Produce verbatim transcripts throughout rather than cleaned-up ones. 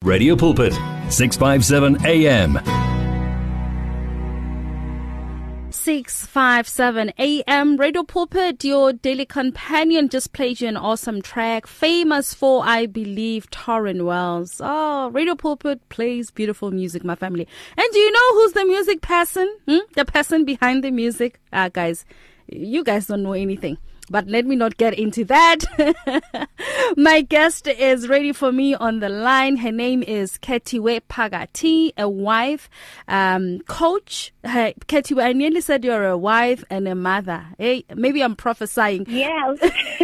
Radio Pulpit, six fifty-seven A M. six fifty-seven A M. Radio Pulpit, your daily companion, just played you an awesome track, famous for, I believe, Torrin Wells. Oh, Radio Pulpit plays beautiful music, my family. And do you know who's the music person? Hmm? The person behind the music? Ah, guys, you guys don't know anything. But let me not get into that. My guest is ready for me on the line. Her name is Khethiwe Phakathi, a wife, um, coach. Hey, Khethiwe, I nearly said you're a wife and a mother. Hey, maybe I'm prophesying. Yes.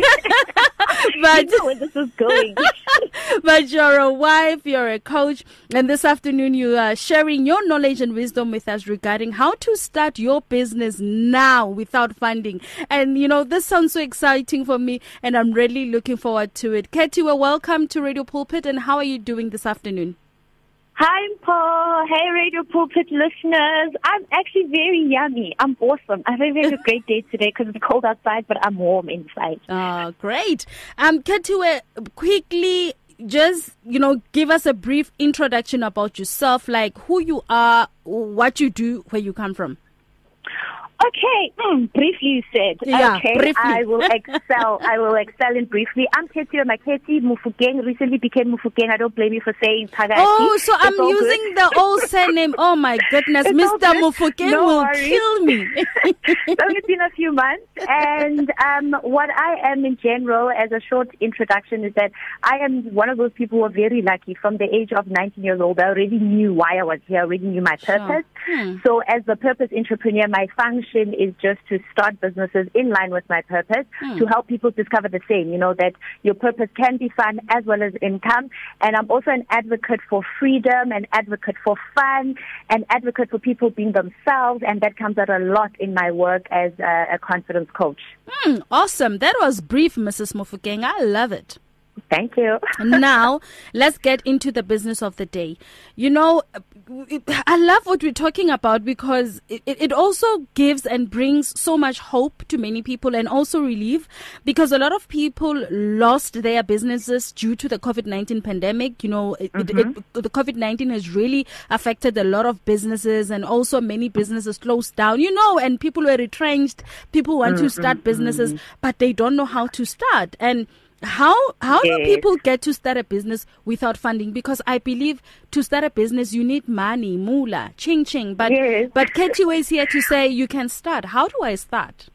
But you know where this is going. But you're a wife, you're a coach, and this afternoon you are sharing your knowledge and wisdom with us regarding how to start your business now without funding. And you know, this sounds so exciting for me, and I'm really looking forward to it. Khethiwe, welcome to Radio Pulpit, and how are you doing this afternoon? Hi, Paul. Hey, Radio Pulpit listeners. I'm actually very yummy. I'm awesome. I'm having a great day today because it's cold outside, but I'm warm inside. Oh, great. Um, Khethiwe, quickly, just, you know, give us a brief introduction about yourself, like who you are, what you do, where you come from. Okay, mm, briefly you said. Yeah, okay, briefly. I will excel. I will excel in briefly. I'm Khethiwe Makhethi Mufokeng. Recently became Mufokeng. I don't blame you for saying Phakathi. Oh, so it's I'm using good. The old surname. Oh my goodness, it's Mister Mufokeng no will worries. kill me. It's only been a few months, and um, what I am in general, as a short introduction, is that I am one of those people who are very lucky. From the age of nineteen years old, I already knew why I was here. I already knew my purpose. Sure. Hmm. So, as the purpose entrepreneur, my function is just to start businesses in line with my purpose, hmm. to help people discover the same, you know, that your purpose can be fun as well as income. And I'm also an advocate for freedom, an advocate for fun, an advocate for people being themselves, and that comes out a lot in my work as a, a confidence coach. Hmm, awesome. That was brief, Missus Mufokeng. I love it. Thank you. Now, let's get into the business of the day. You know, I love what we're talking about because it, it also gives and brings so much hope to many people and also relief, because a lot of people lost their businesses due to the COVID nineteen pandemic. You know, it, mm-hmm. it, it, the COVID nineteen has really affected a lot of businesses, and also many businesses closed down, you know, and people were retrenched. People want mm-hmm. to start businesses, but they don't know how to start. And How how yes. do people get to start a business without funding? Because I believe to start a business you need money, moolah, ching ching. But yes. but Khethiwe is here to say you can start. How do I start?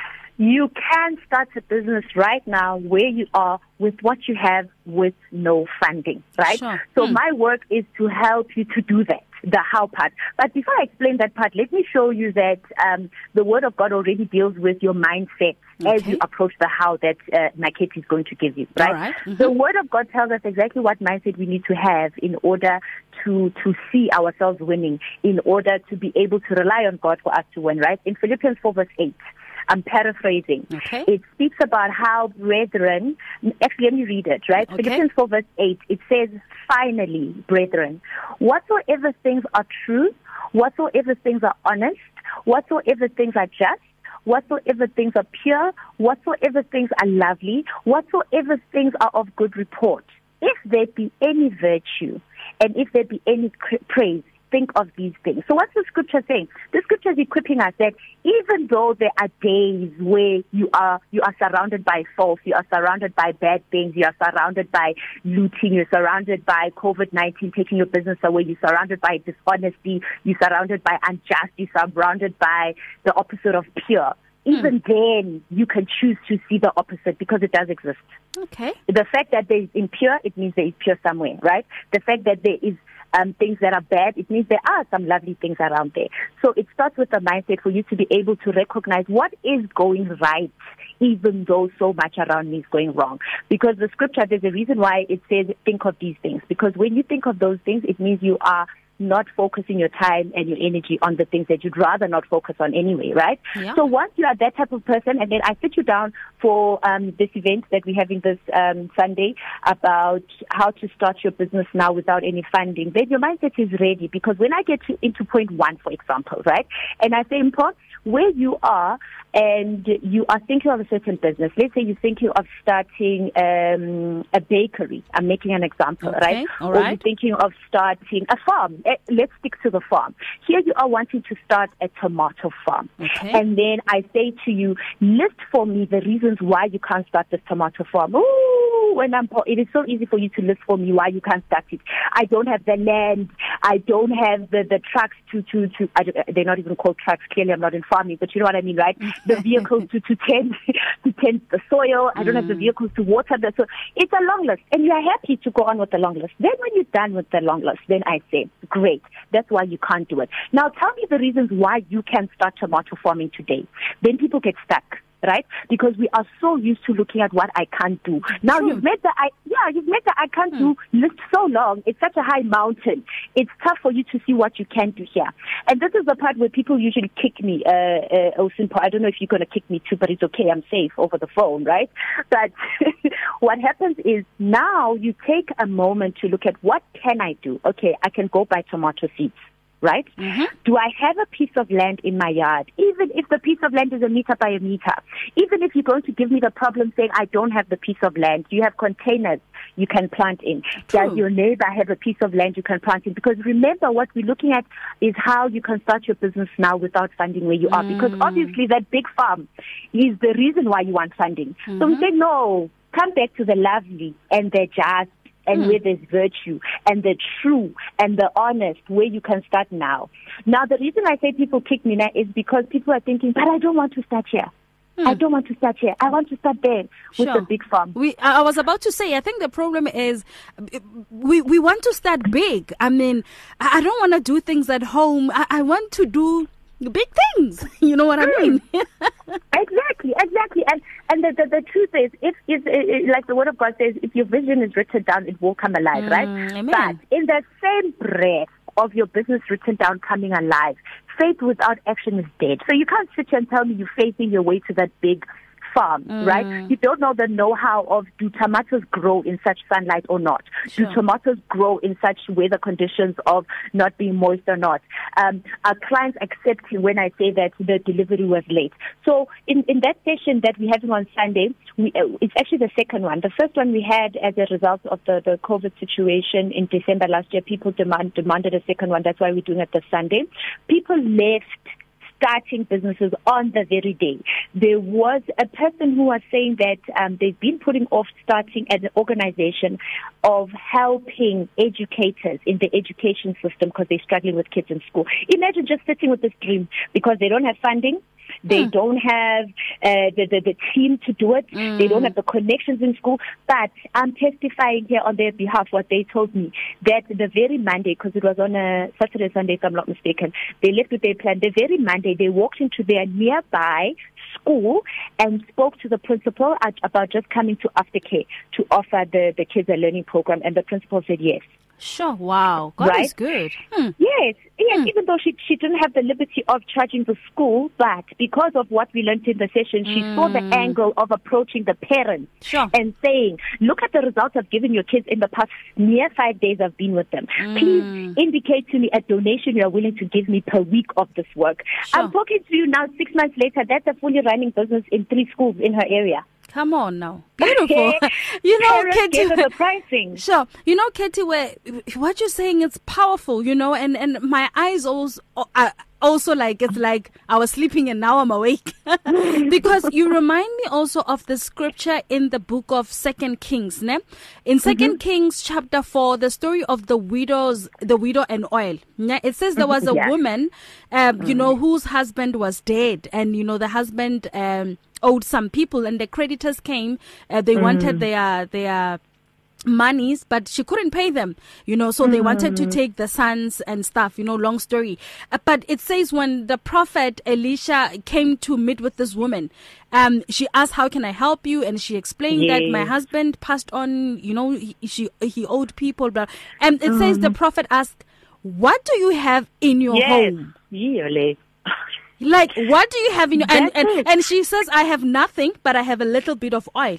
You can start a business right now where you are with what you have with no funding, right? Sure. So hmm. my work is to help you to do that, the how part. But before I explain that part, let me show you that um, the Word of God already deals with your mindset okay. as you approach the how that uh, Makhethi is going to give you, right? All right. Mm-hmm. The Word of God tells us exactly what mindset we need to have in order to, to see ourselves winning, in order to be able to rely on God for us to win, right? In Philippians four verse eight, I'm paraphrasing. Okay. It speaks about how brethren, actually let me read it, right? Okay. Philippians four verse eight, it says, finally, brethren, whatsoever things are true, whatsoever things are honest, whatsoever things are just, whatsoever things are pure, whatsoever things are lovely, whatsoever things are of good report, if there be any virtue, and if there be any praise, think of these things. So what's the scripture saying? The scripture is equipping us that even though there are days where you are you are surrounded by false, you are surrounded by bad things, you are surrounded by looting, you're surrounded by COVID nineteen taking your business away, you're surrounded by dishonesty, you're surrounded by unjust, you're surrounded by the opposite of pure. Even mm. then, you can choose to see the opposite because it does exist. Okay. The fact that there is impure, it means there is pure somewhere, right? The fact that there is Um, things that are bad, it means there are some lovely things around there. So it starts with the mindset for you to be able to recognize what is going right, even though so much around me is going wrong. Because the scripture, there's a reason why it says think of these things. Because when you think of those things, it means you are not focusing your time and your energy on the things that you'd rather not focus on anyway, right? Yeah. So once you are that type of person, and then I sit you down for um, this event that we're having this um, Sunday about how to start your business now without any funding, then your mindset is ready. Because when I get to, into point one, for example, right, and I say, Mpho, where you are and you are thinking of a certain business, let's say you're thinking of starting um, a bakery, I'm making an example, okay. right? All or right. you're thinking of starting a farm. Let's stick to the farm. Here you are wanting to start a tomato farm. Okay. And then I say to you, list for me the reasons why you can't start this tomato farm. Ooh, when I'm, it is so easy for you to list for me why you can't start it. I don't have the land. I don't have the, the trucks to, to, to I don't, they're not even called trucks. Clearly I'm not in farming, but you know what I mean, right? The vehicles to, to tend, to tend the soil. I don't have the vehicles to water the soil. It's a long list. And you are happy to go on with the long list. Then when you're done with the long list, then I say, great. That's why you can't do it. Now tell me the reasons why you can start tomato farming today. Then people get stuck. Right? Because we are so used to looking at what I can't do. Now True. you've made the I yeah, you've made the I can't do list so long. It's such a high mountain. It's tough for you to see what you can do here. And this is the part where people usually kick me, uh, uh Mpho. I don't know if you're gonna kick me too, but it's okay, I'm safe over the phone, right? But what happens is now you take a moment to look at what can I do? Okay, I can go buy tomato seeds. Right? Mm-hmm. Do I have a piece of land in my yard? Even if the piece of land is a meter by a meter, even if you're going to give me the problem saying I don't have the piece of land, you have containers you can plant in. True. Does your neighbor have a piece of land you can plant in? Because remember, what we're looking at is how you can start your business now without funding where you are. Mm. Because obviously that big farm is the reason why you want funding. Mm-hmm. So we say, no, come back to the lovely and the just, and mm. where there's virtue and the true and the honest, where you can start now. Now, the reason I say people kick me now is because people are thinking, but I don't want to start here. Mm. I don't want to start here. I want to start there with sure. the big farm. We, I was about to say, I think the problem is we, we want to start big. I mean, I don't want to do things at home. I, I want to do big things. You know what I mean? Exactly, exactly. And and the, the, the truth is, if, if, if, like the Word of God says, if your vision is written down, it will come alive, mm, right? Amen. But in the same breath of your business written down coming alive, faith without action is dead. So you can't sit here and tell me you're faithing your way to that big farm, mm. right? You don't know the know-how of, do tomatoes grow in such sunlight or not? Sure. Do tomatoes grow in such weather conditions of not being moist or not? Um, are clients accepting when I say that the delivery was late? So in, in that session that we're having on Sunday, we, uh, it's actually the second one. The first one we had as a result of the, the COVID situation in December last year. People demand, demanded a second one. That's why we're doing it this Sunday. People left starting businesses on the very day. There was a person who was saying that um, they've been putting off starting an organization of helping educators in the education system because they're struggling with kids in school. Imagine just sitting with this dream because they don't have funding. They mm. don't have uh, the, the the team to do it. Mm. They don't have the connections in school. But I'm testifying here on their behalf what they told me, that the very Monday, because it was on a Saturday, Sunday, if I'm not mistaken, they left with their plan. The very Monday, they walked into their nearby school and spoke to the principal about just coming to aftercare to offer the, the kids a learning program. And the principal said yes. Sure. Wow. God right? is good. Hmm. Yes. Yes. Hmm. Even though she she didn't have the liberty of charging the school, but because of what we learned in the session, she mm. saw the angle of approaching the parents sure. and saying, look at the results I've given your kids in the past near five days I've been with them. Mm. Please indicate to me a donation you are willing to give me per week of this work. Sure. I'm talking to you now six months later. That's a fully running business in three schools in her area. Come on now. Beautiful. You know, Katie. The pricing. Sure. You know, Katie, where what you're saying is powerful, you know, and, and my eyes also, uh, also like, it's like I was sleeping and now I'm awake. Because you remind me also of the scripture in the book of Second Kings, ne? In Second mm-hmm. Kings chapter four, the story of the widows, the widow and oil. Ne? It says there was a yeah. woman, um, mm. you know, whose husband was dead, and, you know, the husband, um, owed some people, and the creditors came. Uh, they mm. wanted their their monies, but she couldn't pay them, you know, so mm. they wanted to take the sons and stuff, you know, long story. Uh, but it says when the prophet Elisha came to meet with this woman, um, she asked, how can I help you? And she explained yes. that my husband passed on, you know, he, she, he owed people. Blah. And it mm. says the prophet asked, what do you have in your yes. home? Really. Like, what do you have in your... And, and, it. and she says, I have nothing, but I have a little bit of oil.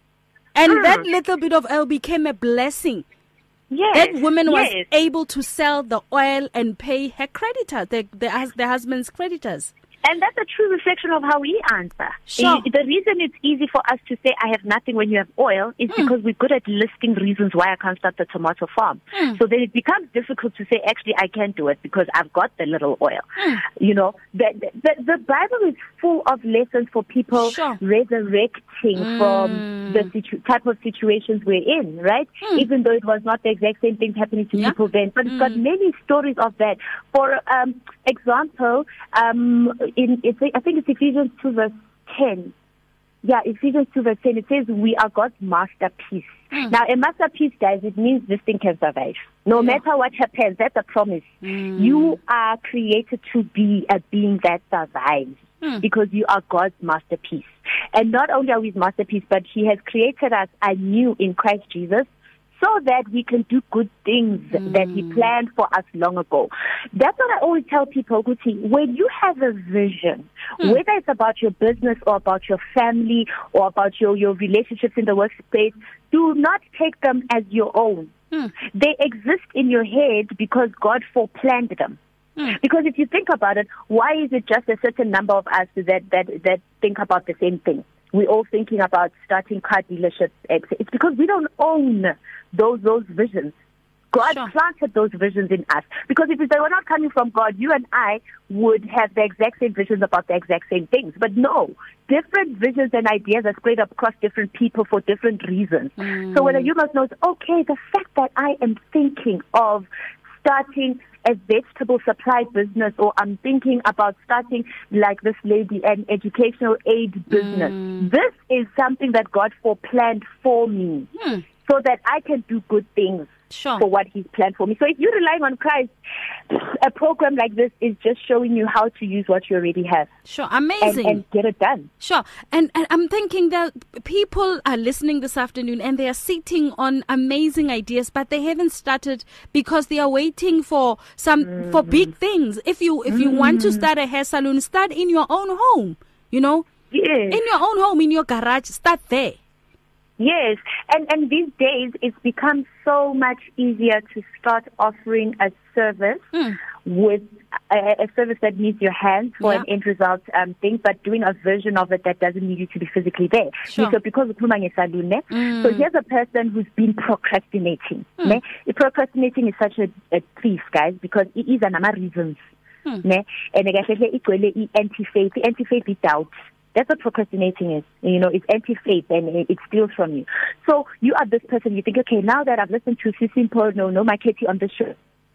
And mm. that little bit of oil became a blessing. Yes. That woman was yes. able to sell the oil and pay her creditor, the, the, the husband's creditors. And that's a true reflection of how we answer. Sure. The reason it's easy for us to say, I have nothing when you have oil, is mm. because we're good at listing reasons why I can't start the tomato farm. Mm. So then it becomes difficult to say, actually, I can't do it because I've got the little oil. Mm. You know, the, the, the Bible is full of lessons for people sure. resurrecting mm. from the situ- type of situations we're in, right? Mm. Even though it was not the exact same things happening to yeah. people then. But mm. it's got many stories of that. For um, example, um, In, it's, I think it's Ephesians two verse ten. Yeah, Ephesians two verse ten. It says we are God's masterpiece. Mm. Now, a masterpiece, guys, it means this thing can survive. No yeah. matter what happens, that's a promise. Mm. You are created to be a being that survives mm. because you are God's masterpiece. And not only are we His masterpiece, but He has created us anew in Christ Jesus, so that we can do good things mm. that He planned for us long ago. That's what I always tell people, Guti. When you have a vision, mm. whether it's about your business or about your family or about your, your relationships in the workspace, do not take them as your own. Mm. They exist in your head because God foreplanned them. Mm. Because if you think about it, why is it just a certain number of us that, that, that think about the same thing? We're all thinking about starting car dealerships. It's because we don't own those those visions. God sure. planted those visions in us. Because if they were not coming from God, you and I would have the exact same visions about the exact same things. But no, different visions and ideas are spread across different people for different reasons. Mm. So when you must know, okay, the fact that I am thinking of starting a vegetable supply business, or I'm thinking about starting, like this lady, an educational aid business. Mm. This is something that God foreplanned for me mm. so that I can do good things sure. for what He's planned for me. So if you're relying on Christ, a program like this is just showing you how to use what you already have. Sure, amazing. And, and get it done. Sure. And, and I'm thinking that people are listening this afternoon and they are sitting on amazing ideas, but they haven't started because they are waiting for some mm. for big things. If you if you mm. want to start a hair salon, start in your own home, you know? Yes. In your own home, in your garage, start there. Yes, and, and these days it's become so much easier to start offering a service mm. with a, a service that needs your hands for yeah. an end result um, thing, but doing a version of it that doesn't need you to be physically there. Sure. So because of salon, mm. so here's a person who's been procrastinating. Mm. Ne? Procrastinating is such a, a thief, guys, because it is a number of reasons. Mm. Ne? And it's anti-faith, anti-faith is doubt. That's what procrastinating is. You know, it's anti-faith and it steals from you. So you are this person, you think, okay, now that I've listened to Si Simple, no, no, my Katie on the show.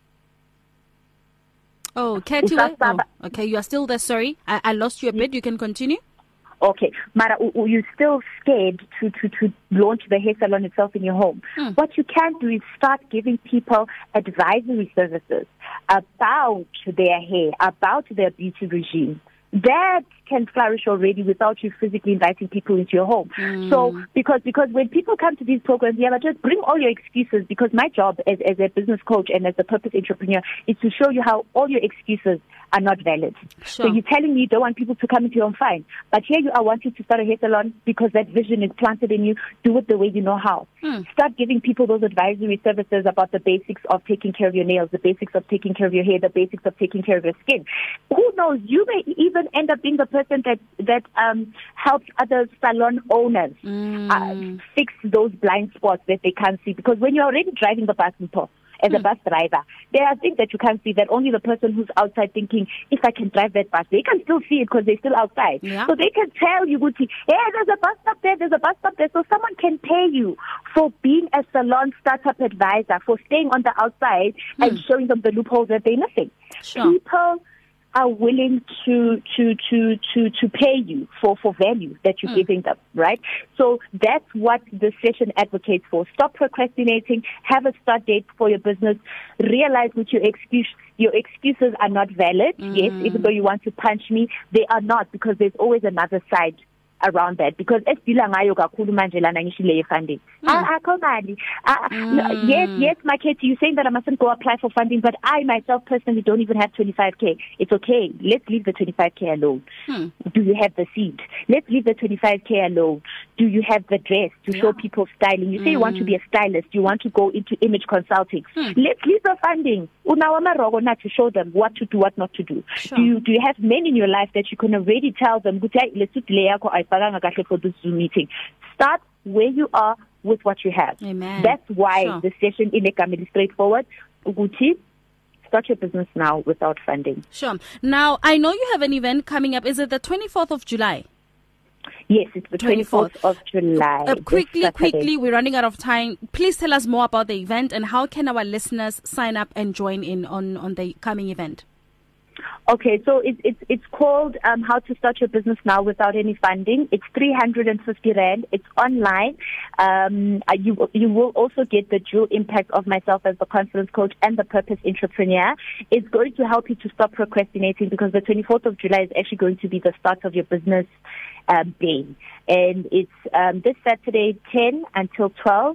Oh, Katie, oh, okay, you are still there, sorry. I, I lost you a bit, you can continue. Okay, Mara, you're still scared to, to, to launch the hair salon itself in your home. Hmm. What you can do is start giving people advisory services about their hair, about their beauty regime. That can flourish already without you physically inviting people into your home. Mm. So, because because when people come to these programs, yeah, but just bring all your excuses, because my job as, as a business coach and as a purpose entrepreneur is to show you how all your excuses are not valid. Sure. So you're telling me you don't want people to come into your home, fine. But here you are wanting to start a hair salon because that vision is planted in you. Do it the way you know how. Mm. Start giving people those advisory services about the basics of taking care of your nails, the basics of taking care of your hair, the basics of taking care of your skin. Who knows? You may even end up being the person that that um, helps other salon owners mm. uh, fix those blind spots that they can't see. Because when you're already driving the bus as mm. a bus driver, there are things that you can't see that only the person who's outside thinking, if I can drive that bus, they can still see it because they're still outside. Yeah. So they can tell you, hey, there's a bus stop there, there's a bus stop there. So someone can pay you for being a salon startup advisor, for staying on the outside mm. and showing them the loopholes that they're missing. Sure. People are willing to to to to to pay you for for value that you're mm. giving them, right? So that's what the session advocates for. Stop procrastinating, have a start date for your business, realize that your excuse your excuses are not valid. Mm. Yes, even though you want to punch me, they are not, because there's always another side around that, because esidila ngayo kakhulu manje lana ngisho le funding. I mali. Yes, yes, my Katie, you're saying that I mustn't go apply for funding, but I myself personally don't even have twenty-five K. It's okay. Let's leave the twenty-five K alone. Hmm. Do you have the seed? Let's leave the twenty-five K alone. Do you have the dress to yeah. show people styling? You say mm. you want to be a stylist. You want to go into image consulting. Hmm. Let's leave the funding. To show them what to do, what not to do. Sure. Do you do you have men in your life that you can already tell them, let's for this Zoom meeting? Start where you are with what you have. Amen. That's why sure. the session in Ekamili is straightforward. Uguti, start your business now without funding. Sure. Now, I know you have an event coming up. Is it the twenty-fourth of July? Yes, it's the twenty-fourth of July. Uh, quickly, quickly, we're running out of time. Please tell us more about the event and how can our listeners sign up and join in on, on the coming event? Okay, so it's it's it's called um, How to Start Your Business Now Without Any Funding. It's three hundred fifty rand. It's online. Um, you you will also get the dual impact of myself as the confidence coach and the purpose entrepreneur. It's going to help you to stop procrastinating, because the twenty-fourth of July is actually going to be the start of your business um, day, and it's um, this Saturday ten until twelve.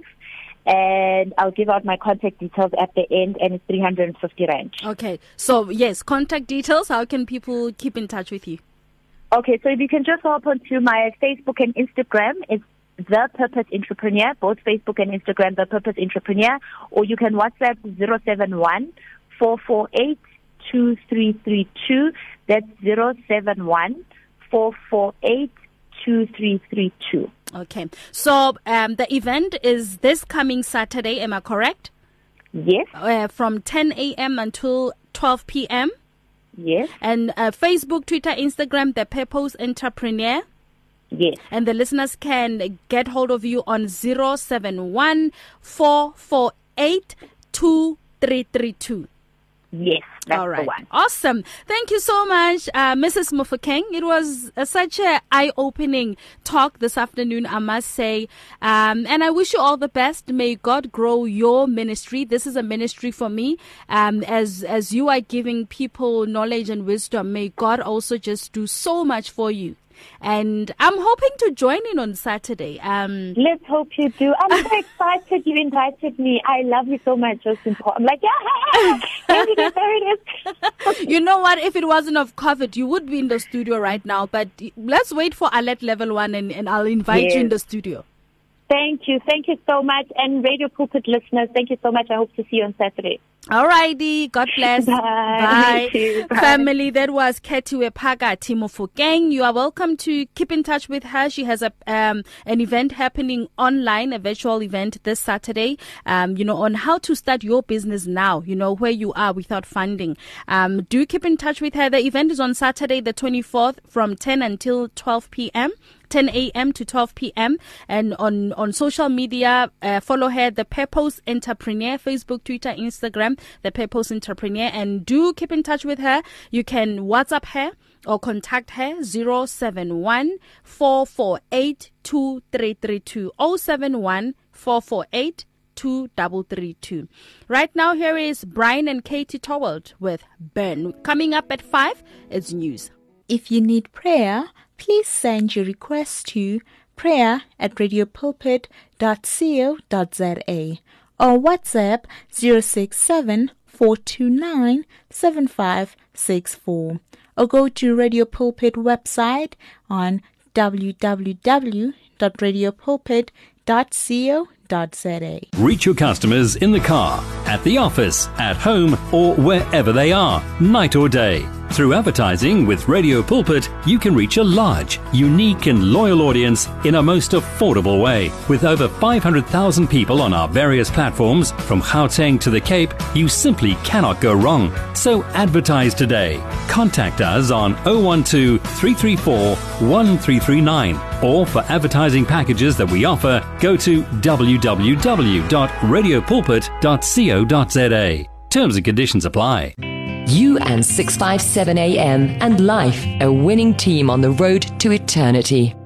And I'll give out my contact details at the end, and it's three hundred fifty rand. Okay. So, yes, contact details. How can people keep in touch with you? Okay, so if you can just hop onto my Facebook and Instagram, it's The Purpose Entrepreneur, both Facebook and Instagram, The Purpose Entrepreneur, or you can WhatsApp zero seven one, four four eight, two three three two. That's zero seven one, four four eight, two three three two. Okay. So um, the event is this coming Saturday, am I correct? Yes. Uh, from ten a.m. until twelve p.m.? Yes. And uh, Facebook, Twitter, Instagram, The Purpose Entrepreneur? Yes. And the listeners can get hold of you on zero seven one, four four eight, two three three two. Yes, that's all right. the one. Awesome. Thank you so much, uh, Missus Mofokeng. It was uh, such an eye-opening talk this afternoon, I must say. Um, and I wish you all the best. May God grow your ministry. This is a ministry for me. Um, as, as you are giving people knowledge and wisdom, may God also just do so much for you. And I'm hoping to join in on Saturday. Um, Let's hope you do. I'm so excited you invited me. I love you so much. I'm like, yeah, there it is, there it is. You know what? If it wasn't of COVID, you would be in the studio right now. But let's wait for Alert Level one and, and I'll invite yes. you in the studio. Thank you. Thank you so much. And Radio Pulpit listeners, thank you so much. I hope to see you on Saturday. All righty. God bless. Bye. Bye. Bye. Family, that was Ketiwe Phakathi Mofokeng. You are welcome to keep in touch with her. She has a um, an event happening online, a virtual event this Saturday, um, you know, on how to start your business now, you know, where you are without funding. Um, do keep in touch with her. The event is on Saturday, the twenty-fourth, from ten until twelve p.m. ten a.m. to twelve p.m. And on, on social media, uh, follow her, The Purpose Entrepreneur, Facebook, Twitter, Instagram, The Purpose Entrepreneur. And do keep in touch with her. You can WhatsApp her or contact her zero seven one, four four eight, two three three two, zero seven one, four four eight, two three three two. Right now, here is Brian and Katie Towald with Burn. Coming up at five, it's news. If you need prayer, please send your request to prayer at radio pulpit dot co dot za or WhatsApp zero six seven, four two nine, seven five six four, or go to Radio Pulpit website on w w w dot radio pulpit dot co dot za. Reach your customers in the car, at the office, at home, or wherever they are, night or day. Through advertising with Radio Pulpit, you can reach a large, unique and loyal audience in a most affordable way. With over five hundred thousand people on our various platforms, from Gauteng to the Cape, you simply cannot go wrong. So advertise today. Contact us on zero one two, three three four, one three three nine, or for advertising packages that we offer, go to w w w dot radio pulpit dot co dot za. Terms and conditions apply. You and six fifty-seven A M and Life, a winning team on the road to eternity.